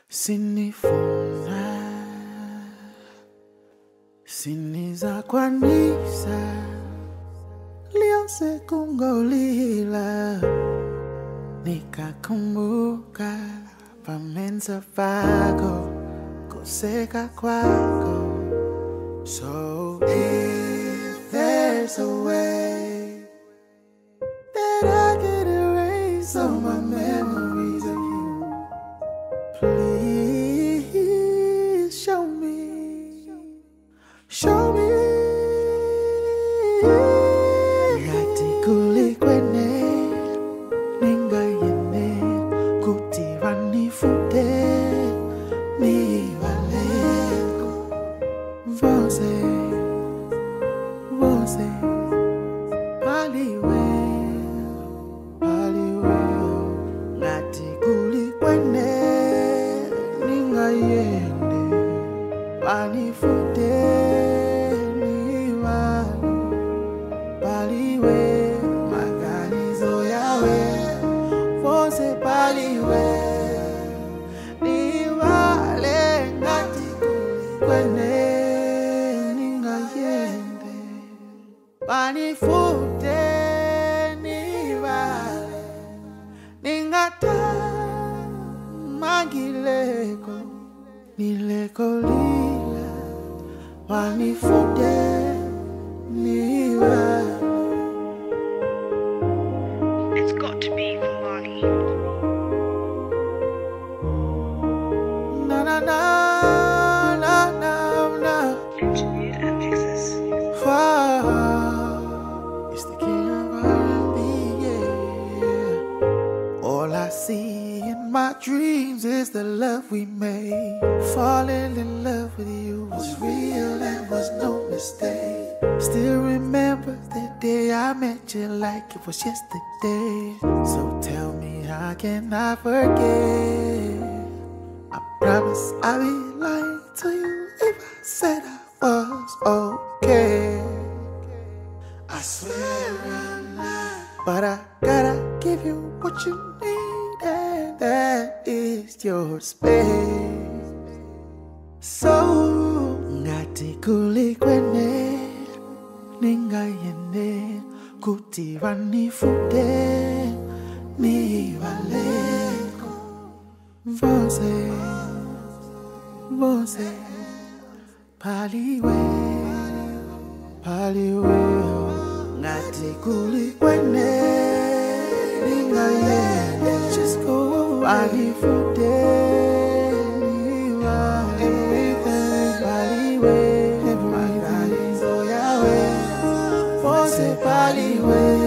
Sinifuna, sinizakwanisa, liyonse kungolila, nikakumbuka pamenza pako, kuseka kwako. So if there's a way that I can erase all my memories of you, please show me, show me. Ngati kulikwene, ninga yene, kutirani fude, ni valeko. Você, paliwe, ngati kulikwene, ninga yene, panifude, niwa, paliwe, maganizo yawe, você paliwe, niwale, ngati kulikwene. Panifute ni vale, ningata magileko, nileko lila. Panifute ni vale. It's got to be from Mali. Na na na na na na. Engineered at Texas. It's the king of R&B, yeah. All I see in my dreams is the love we made. Falling in love with you was real and was no mistake. Still remember the day I met you like it was yesterday. So tell me, how can I forget? I promise I'll be lying to you if I said I was okay. I swear I'm not, but I gotta give you what you need, and that is your space. So, ngati kulikwene, ninga yene, kutirani fude, ni valeko. Você, paliwe, ngati kulikwene, ninga yene, just go, palifude, niwa, everything, paliwe, magalizo yawe, você paliwe.